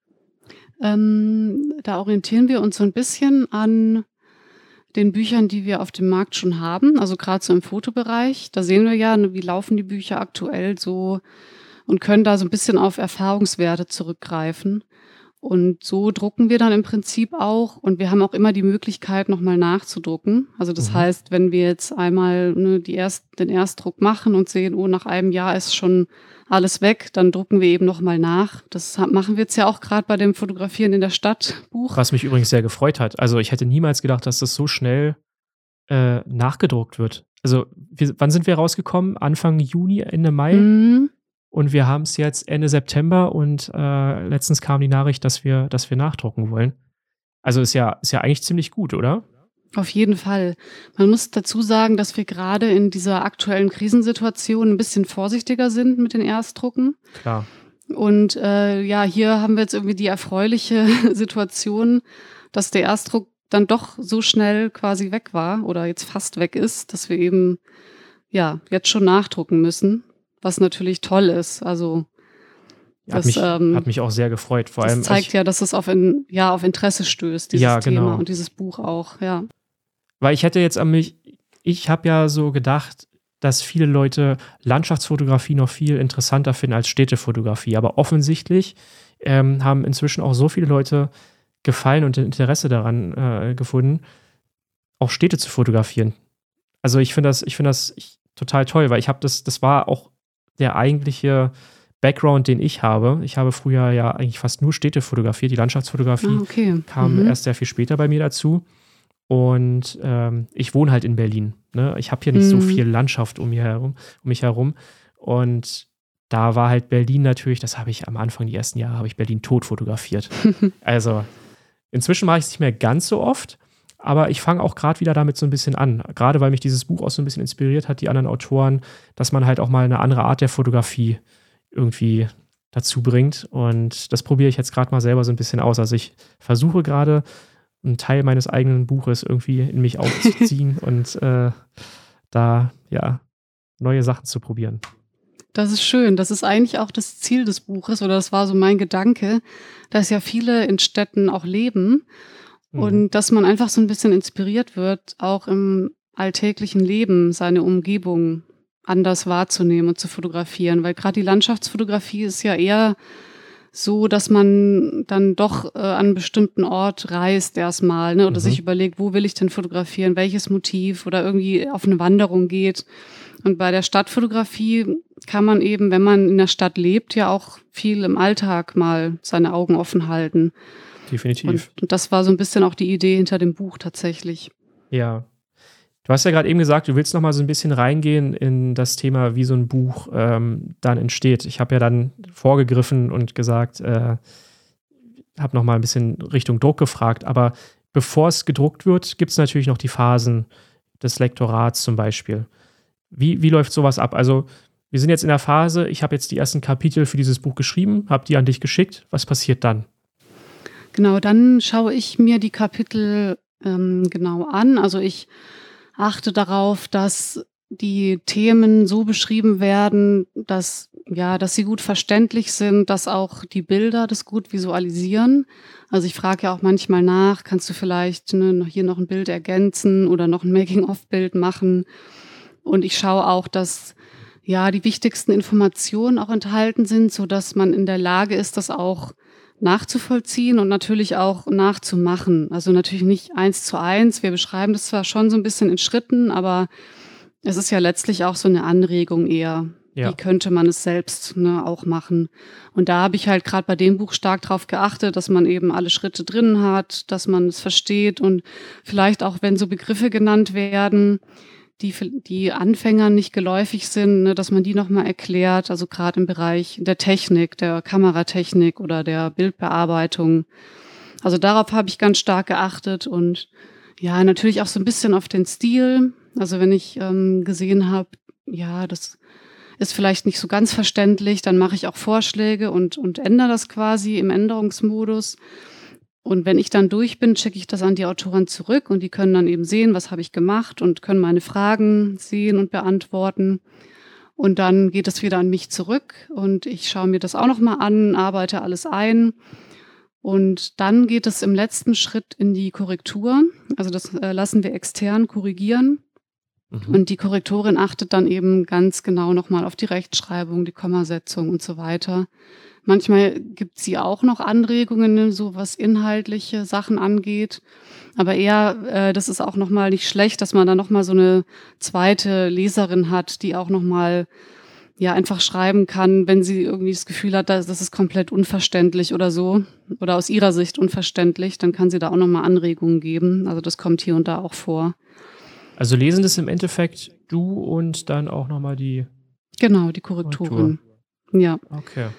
Ähm, da orientieren wir uns so ein bisschen an den Büchern, die wir auf dem Markt schon haben, also gerade so im Fotobereich. Da sehen wir ja, ne, wie laufen die Bücher aktuell so und können da so ein bisschen auf Erfahrungswerte zurückgreifen. Und so drucken wir dann im Prinzip auch. Und wir haben auch immer die Möglichkeit, nochmal nachzudrucken. Also das Mhm. heißt, wenn wir jetzt einmal ne, die Erst, den Erstdruck machen und sehen, oh, nach einem Jahr ist schon alles weg, dann drucken wir eben nochmal nach. Das ha- machen wir jetzt ja auch gerade bei dem Fotografieren in der Stadt Buch. Was mich übrigens sehr gefreut hat. Also ich hätte niemals gedacht, dass das so schnell äh, nachgedruckt wird. Also wir, wann sind wir rausgekommen? Anfang Juni, Ende Mai? Mhm. Und wir haben es jetzt Ende September und äh, letztens kam die Nachricht, dass wir, dass wir nachdrucken wollen. Also ist ja, ist ja eigentlich ziemlich gut, oder? Auf jeden Fall. Man muss dazu sagen, dass wir gerade in dieser aktuellen Krisensituation ein bisschen vorsichtiger sind mit den Erstdrucken. Klar. Und äh, ja, hier haben wir jetzt irgendwie die erfreuliche Situation, dass der Erstdruck dann doch so schnell quasi weg war oder jetzt fast weg ist, dass wir eben ja jetzt schon nachdrucken müssen, was natürlich toll ist. Also Hat, das, mich, ähm, hat mich auch sehr gefreut. Vor das allem, zeigt ich, ja, dass es auf, in, ja, auf Interesse stößt, dieses Ja, Thema genau. und dieses Buch auch, ja. weil ich hätte jetzt an mich, ich habe ja so gedacht, dass viele Leute Landschaftsfotografie noch viel interessanter finden als Städtefotografie. Aber offensichtlich ähm, haben inzwischen auch so viele Leute Gefallen und Interesse daran äh, gefunden, auch Städte zu fotografieren. Also ich finde das, ich finde das ich, total toll, weil ich habe das, das war auch der eigentliche Background, den ich habe. Ich habe früher ja eigentlich fast nur Städte fotografiert. Die Landschaftsfotografie Ah, okay. kam Mhm. erst sehr viel später bei mir dazu. Und ähm, ich wohne halt in Berlin. Ne? Ich habe hier nicht so Mhm. viel Landschaft um, mir herum, um mich herum. Und da war halt Berlin natürlich, das habe ich am Anfang, die ersten Jahre, habe ich Berlin tot fotografiert. Also inzwischen mache ich es nicht mehr ganz so oft, aber ich fange auch gerade wieder damit so ein bisschen an. Gerade weil mich dieses Buch auch so ein bisschen inspiriert hat, die anderen Autoren, dass man halt auch mal eine andere Art der Fotografie irgendwie dazu bringt. Und das probiere ich jetzt gerade mal selber so ein bisschen aus. Also ich versuche gerade, einen Teil meines eigenen Buches irgendwie in mich aufzuziehen und äh, da, ja, neue Sachen zu probieren. Das ist schön. Das ist eigentlich auch das Ziel des Buches oder das war so mein Gedanke, dass ja viele in Städten auch leben Mhm. und dass man einfach so ein bisschen inspiriert wird, auch im alltäglichen Leben seine Umgebung anders wahrzunehmen und zu fotografieren. Weil gerade die Landschaftsfotografie ist ja eher so, dass man dann doch äh, an einen bestimmten Ort reist erstmal, ne? Oder Mhm. sich überlegt, wo will ich denn fotografieren, welches Motiv oder irgendwie auf eine Wanderung geht. Und bei der Stadtfotografie kann man eben, wenn man in der Stadt lebt, ja auch viel im Alltag mal seine Augen offen halten. Definitiv. Und, und das war so ein bisschen auch die Idee hinter dem Buch tatsächlich. Ja. Du hast ja gerade eben gesagt, du willst noch mal so ein bisschen reingehen in das Thema, wie so ein Buch ähm, dann entsteht. Ich habe ja dann vorgegriffen und gesagt, äh, habe noch mal ein bisschen Richtung Druck gefragt. Aber bevor es gedruckt wird, gibt es natürlich noch die Phasen des Lektorats zum Beispiel. Wie, wie läuft sowas ab? Also wir sind jetzt in der Phase, ich habe jetzt die ersten Kapitel für dieses Buch geschrieben, habe die an dich geschickt. Was passiert dann? Genau, dann schaue ich mir die Kapitel ähm, genau an. Also ich achte darauf, dass die Themen so beschrieben werden, dass ja, dass sie gut verständlich sind, dass auch die Bilder das gut visualisieren. Also ich frage ja auch manchmal nach, kannst du vielleicht ne, noch hier noch ein Bild ergänzen oder noch ein Making-of-Bild machen? Und ich schaue auch, dass ja die wichtigsten Informationen auch enthalten sind, sodass man in der Lage ist, das auch nachzuvollziehen und natürlich auch nachzumachen. Also natürlich nicht eins zu eins. Wir beschreiben das zwar schon so ein bisschen in Schritten, aber es ist ja letztlich auch so eine Anregung eher. Ja. Wie könnte man es selbst ne, auch machen? Und da habe ich halt gerade bei dem Buch stark drauf geachtet, dass man eben alle Schritte drin hat, dass man es versteht und vielleicht auch, wenn so Begriffe genannt werden, die die Anfängern nicht geläufig sind, ne, dass man die nochmal erklärt, also gerade im Bereich der Technik, der Kameratechnik oder der Bildbearbeitung. Also darauf habe ich ganz stark geachtet und ja, natürlich auch so ein bisschen auf den Stil. Also wenn ich ähm, gesehen habe, ja, das ist vielleicht nicht so ganz verständlich, dann mache ich auch Vorschläge und, und ändere das quasi im Änderungsmodus. Und wenn ich dann durch bin, schicke ich das an die Autoren zurück und die können dann eben sehen, was habe ich gemacht und können meine Fragen sehen und beantworten. Und dann geht es wieder an mich zurück und ich schaue mir das auch nochmal an, arbeite alles ein. Und dann geht es im letzten Schritt in die Korrektur. Also das äh, lassen wir extern korrigieren. Mhm. Und die Korrektorin achtet dann eben ganz genau nochmal auf die Rechtschreibung, die Kommasetzung und so weiter. Manchmal gibt sie auch noch Anregungen, so was inhaltliche Sachen angeht. Aber eher, äh, das ist auch nochmal nicht schlecht, dass man da nochmal so eine zweite Leserin hat, die auch nochmal ja einfach schreiben kann, wenn sie irgendwie das Gefühl hat, das, das ist komplett unverständlich oder so. Oder aus ihrer Sicht unverständlich, dann kann sie da auch nochmal Anregungen geben. Also das kommt hier und da auch vor. Also lesen das im Endeffekt du und dann auch nochmal die... Genau, die Korrektorin. Korrektur. Ja. Okay.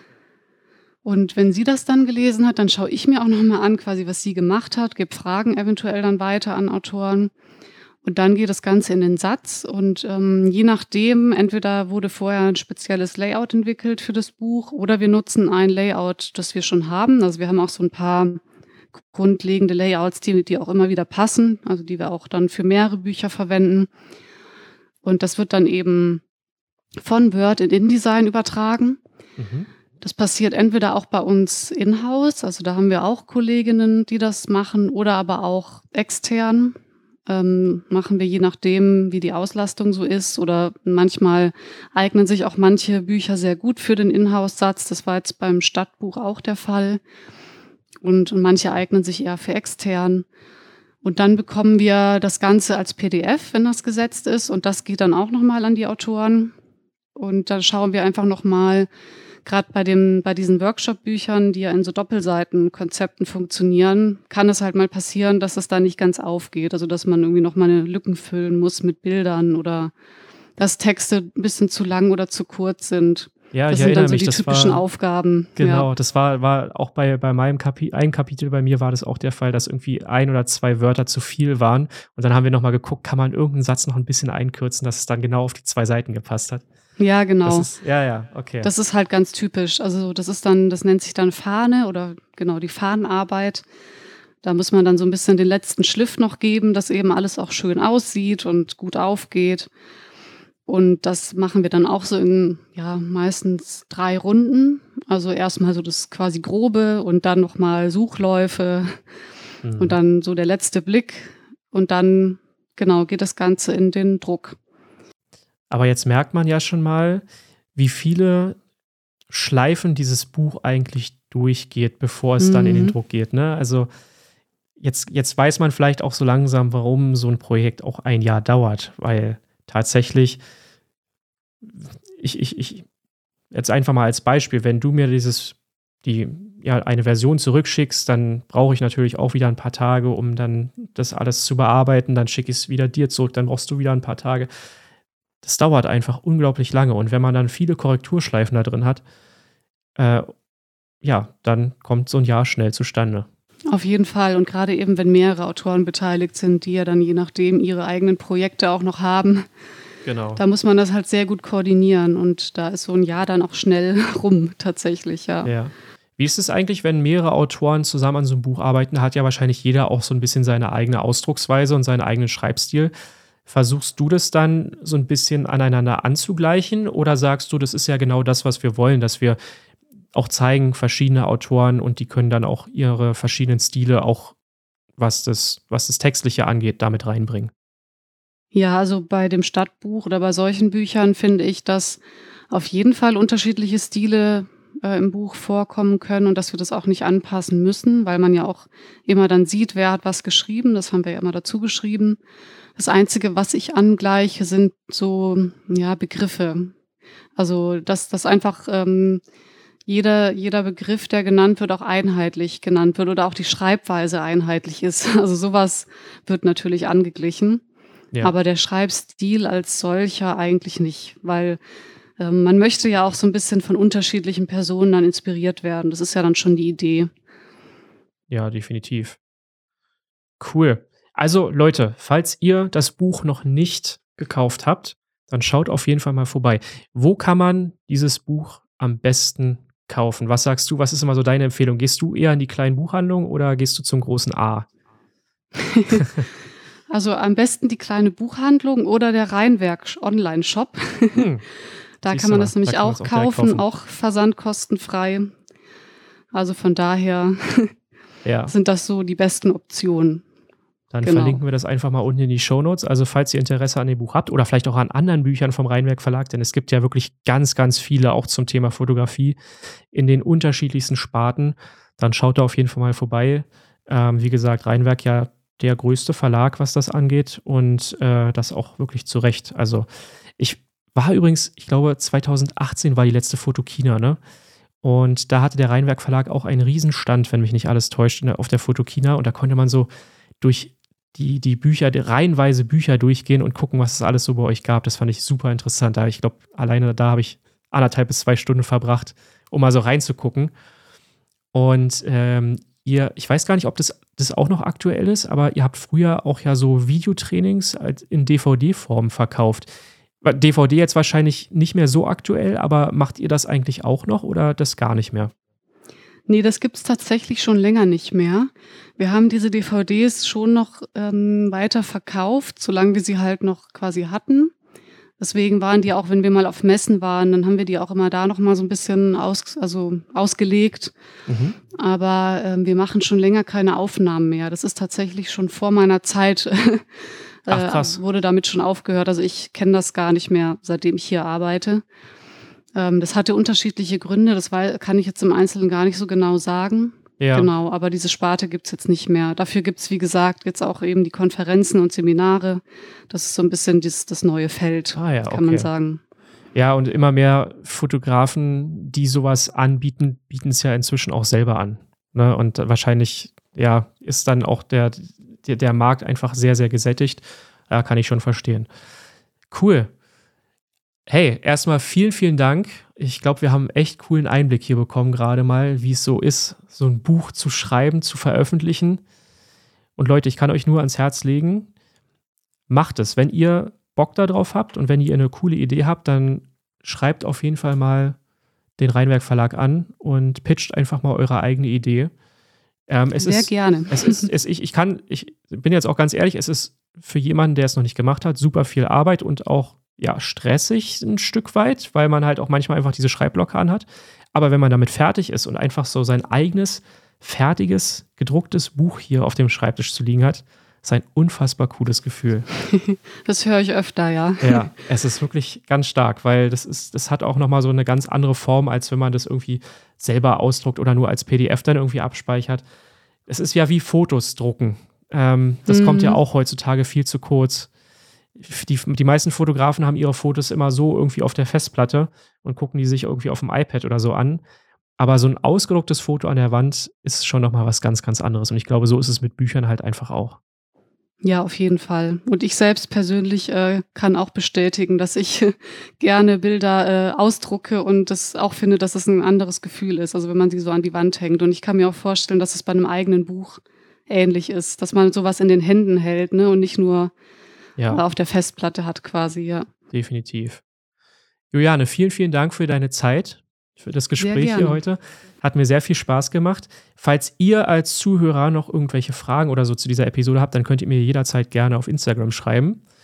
Und wenn sie das dann gelesen hat, dann schaue ich mir auch nochmal an, quasi was sie gemacht hat, gebe Fragen eventuell dann weiter an Autoren. Und dann geht das Ganze in den Satz. Und ähm, je nachdem, entweder wurde vorher ein spezielles Layout entwickelt für das Buch oder wir nutzen ein Layout, das wir schon haben. Also wir haben auch so ein paar grundlegende Layouts, die, die auch immer wieder passen, also die wir auch dann für mehrere Bücher verwenden. Und das wird dann eben von Word in InDesign übertragen. Mhm. Das passiert entweder auch bei uns in-house, also da haben wir auch Kolleginnen, die das machen, oder aber auch extern. Ähm, machen wir je nachdem, wie die Auslastung so ist. Oder manchmal eignen sich auch manche Bücher sehr gut für den Inhouse-Satz. Das war jetzt beim Stadtbuch auch der Fall. Und, und manche eignen sich eher für extern. Und dann bekommen wir das Ganze als P D F, wenn das gesetzt ist. Und das geht dann auch nochmal an die Autoren. Und dann schauen wir einfach nochmal, gerade bei dem, bei diesen Workshop-Büchern, die ja in so Doppelseitenkonzepten funktionieren, kann es halt mal passieren, dass es da nicht ganz aufgeht. Also dass man irgendwie nochmal eine Lücken füllen muss mit Bildern oder dass Texte ein bisschen zu lang oder zu kurz sind. Ja, das ich sind erinnere dann so mich, die das typischen war, Aufgaben. Genau, ja. das war, war auch bei, bei meinem Kapitel, ein Kapitel bei mir war das auch der Fall, dass irgendwie ein oder zwei Wörter zu viel waren. Und dann haben wir nochmal geguckt, kann man irgendeinen Satz noch ein bisschen einkürzen, dass es dann genau auf die zwei Seiten gepasst hat. Ja, genau. Das ist, ja, ja, okay. Das ist halt ganz typisch. Also das ist dann, das nennt sich dann Fahne oder genau die Fahnenarbeit. Da muss man dann so ein bisschen den letzten Schliff noch geben, dass eben alles auch schön aussieht und gut aufgeht. Und das machen wir dann auch so in, ja, meistens drei Runden. Also erstmal so das quasi Grobe und dann nochmal Suchläufe mhm. und dann so der letzte Blick. Und dann, genau, geht das Ganze in den Druck. Aber jetzt merkt man ja schon mal, wie viele Schleifen dieses Buch eigentlich durchgeht, bevor es mhm. dann in den Druck geht. Ne? Also jetzt, jetzt weiß man vielleicht auch so langsam, warum so ein Projekt auch ein Jahr dauert, weil tatsächlich, ich, ich, ich, jetzt einfach mal als Beispiel, wenn du mir dieses, die, ja, eine Version zurückschickst, dann brauche ich natürlich auch wieder ein paar Tage, um dann das alles zu bearbeiten, dann schicke ich es wieder dir zurück, dann brauchst du wieder ein paar Tage. Das dauert einfach unglaublich lange und wenn man dann viele Korrekturschleifen da drin hat, äh, ja, dann kommt so ein Jahr schnell zustande. Auf jeden Fall und gerade eben, wenn mehrere Autoren beteiligt sind, die ja dann je nachdem ihre eigenen Projekte auch noch haben, genau. Da muss man das halt sehr gut koordinieren und da ist so ein Jahr dann auch schnell rum tatsächlich, ja. Ja. Wie ist es eigentlich, wenn mehrere Autoren zusammen an so einem Buch arbeiten? Da hat ja wahrscheinlich jeder auch so ein bisschen seine eigene Ausdrucksweise und seinen eigenen Schreibstil. versuchst du das dann so ein bisschen aneinander anzugleichen oder sagst du, das ist ja genau das, was wir wollen, dass wir auch zeigen, verschiedene Autoren und die können dann auch ihre verschiedenen Stile auch, was das, was das Textliche angeht, damit reinbringen? Ja, also bei dem Stadtbuch oder bei solchen Büchern finde ich, dass auf jeden Fall unterschiedliche Stile äh, im Buch vorkommen können und dass wir das auch nicht anpassen müssen, weil man ja auch immer dann sieht, wer hat was geschrieben. Das haben wir ja immer dazu geschrieben. Das Einzige, was ich angleiche, sind so ja Begriffe. Also dass das einfach ähm, jeder, jeder Begriff, der genannt wird, auch einheitlich genannt wird oder auch die Schreibweise einheitlich ist. Also sowas wird natürlich angeglichen. Ja. Aber der Schreibstil als solcher eigentlich nicht, weil ähm, man möchte ja auch so ein bisschen von unterschiedlichen Personen dann inspiriert werden. Das ist ja dann schon die Idee. Ja, definitiv. Cool. Also Leute, falls ihr das Buch noch nicht gekauft habt, dann schaut auf jeden Fall mal vorbei. Wo kann man dieses Buch am besten kaufen? Was sagst du, was ist immer so deine Empfehlung? Gehst du eher in die kleinen Buchhandlungen oder gehst du zum großen A? Also am besten die kleine Buchhandlung oder der Rheinwerk Online-Shop. Hm. Da Siehst kann man das nämlich da auch, auch kaufen, kaufen, auch versandkostenfrei. Also von daher ja. sind das so die besten Optionen. Dann genau. verlinken wir das einfach mal unten in die Shownotes. Also falls ihr Interesse an dem Buch habt oder vielleicht auch an anderen Büchern vom Rheinwerk Verlag, denn es gibt ja wirklich ganz, ganz viele auch zum Thema Fotografie in den unterschiedlichsten Sparten, dann schaut da auf jeden Fall mal vorbei. Ähm, wie gesagt, Rheinwerk ja der größte Verlag, was das angeht und äh, das auch wirklich zu Recht. Also ich war übrigens, ich glaube zwanzig achtzehn war die letzte Fotokina, ne? Und da hatte der Rheinwerk Verlag auch einen Riesenstand, wenn mich nicht alles täuscht, auf der Fotokina und da konnte man so durch die, die Bücher, die reihenweise Bücher durchgehen und gucken, was es alles so bei euch gab. Das fand ich super interessant. Da ich glaube, alleine da habe ich anderthalb bis zwei Stunden verbracht, um mal so reinzugucken. Und ähm, ihr, ich weiß gar nicht, ob das, das auch noch aktuell ist, aber ihr habt früher auch ja so Videotrainings in D V D-Form verkauft. D V D jetzt wahrscheinlich nicht mehr so aktuell, aber macht ihr das eigentlich auch noch oder das gar nicht mehr? Nee, das gibt's tatsächlich schon länger nicht mehr. Wir haben diese D V Ds schon noch ähm, weiter verkauft, solange wir sie halt noch quasi hatten. Deswegen waren die auch, wenn wir mal auf Messen waren, dann haben wir die auch immer da noch mal so ein bisschen aus, also ausgelegt. Mhm. Aber ähm, wir machen schon länger keine Aufnahmen mehr. Das ist tatsächlich schon vor meiner Zeit, Ach, krass. äh, wurde damit schon aufgehört. Also ich kenne das gar nicht mehr, seitdem ich hier arbeite. Ähm, das hatte unterschiedliche Gründe. Das war, kann ich jetzt im Einzelnen gar nicht so genau sagen. Ja. Genau, aber diese Sparte gibt's jetzt nicht mehr. Dafür gibt's, wie gesagt, jetzt auch eben die Konferenzen und Seminare. Das ist so ein bisschen das, das neue Feld, ah, ja, kann okay. man sagen. Ja, und immer mehr Fotografen, die sowas anbieten, bieten es ja inzwischen auch selber an. Ne? Und wahrscheinlich, ja, ist dann auch der, der, der Markt einfach sehr, sehr gesättigt. Ja, kann ich schon verstehen. Cool. Hey, erstmal vielen, vielen Dank. Ich glaube, wir haben einen echt coolen Einblick hier bekommen, gerade mal, wie es so ist, so ein Buch zu schreiben, zu veröffentlichen. Und Leute, ich kann euch nur ans Herz legen, macht es. Wenn ihr Bock darauf habt und wenn ihr eine coole Idee habt, dann schreibt auf jeden Fall mal den Rheinwerk Verlag an und pitcht einfach mal eure eigene Idee. Ähm, es Sehr ist, gerne. Es ist, es, ich, ich, kann, ich bin jetzt auch ganz ehrlich, es ist für jemanden, der es noch nicht gemacht hat, super viel Arbeit und auch ja, stressig ein Stück weit, weil man halt auch manchmal einfach diese Schreibblockaden hat. Aber wenn man damit fertig ist und einfach so sein eigenes, fertiges, gedrucktes Buch hier auf dem Schreibtisch zu liegen hat, ist ein unfassbar cooles Gefühl. Das höre ich öfter, ja. Ja, es ist wirklich ganz stark, weil das ist, das hat auch nochmal so eine ganz andere Form, als wenn man das irgendwie selber ausdruckt oder nur als P D F dann irgendwie abspeichert. Es ist ja wie Fotos drucken. Ähm, das mhm. kommt ja auch heutzutage viel zu kurz. Die, die meisten Fotografen haben ihre Fotos immer so irgendwie auf der Festplatte und gucken die sich irgendwie auf dem iPad oder so an. Aber so ein ausgedrucktes Foto an der Wand ist schon nochmal was ganz, ganz anderes. Und ich glaube, so ist es mit Büchern halt einfach auch. Ja, auf jeden Fall. Und ich selbst persönlich äh, kann auch bestätigen, dass ich äh, gerne Bilder äh, ausdrucke und das auch finde, dass es ein anderes Gefühl ist, also wenn man sie so an die Wand hängt. Und ich kann mir auch vorstellen, dass es bei einem eigenen Buch ähnlich ist, dass man sowas in den Händen hält, ne, und nicht nur ja. auf der Festplatte hat quasi, ja. Definitiv. Juliane, vielen, vielen Dank für deine Zeit, für das Gespräch hier heute. Hat mir sehr viel Spaß gemacht. Falls ihr als Zuhörer noch irgendwelche Fragen oder so zu dieser Episode habt, dann könnt ihr mir jederzeit gerne auf Instagram schreiben.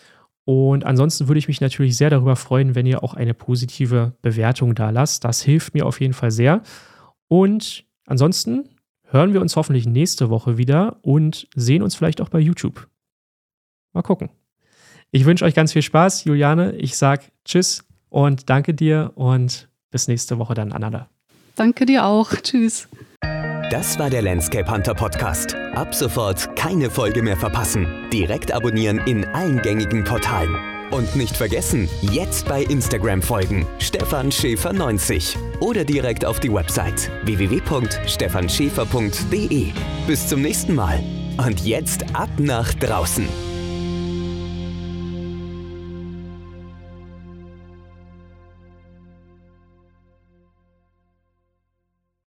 Und ansonsten würde ich mich natürlich sehr darüber freuen, wenn ihr auch eine positive Bewertung da lasst. Das hilft mir auf jeden Fall sehr. Und ansonsten hören wir uns hoffentlich nächste Woche wieder und sehen uns vielleicht auch bei YouTube. Mal gucken. Ich wünsche euch ganz viel Spaß, Juliane. Ich sage Tschüss und danke dir und bis nächste Woche dann, Anna. Danke dir auch. Tschüss. Das war der Landscape Hunter Podcast. Ab sofort keine Folge mehr verpassen. Direkt abonnieren in allen gängigen Portalen. Und nicht vergessen, jetzt bei Instagram folgen. Stefan Schäfer neunzig. Oder direkt auf die Website w w w punkt stefan schäfer punkt d e. Bis zum nächsten Mal. Und jetzt ab nach draußen.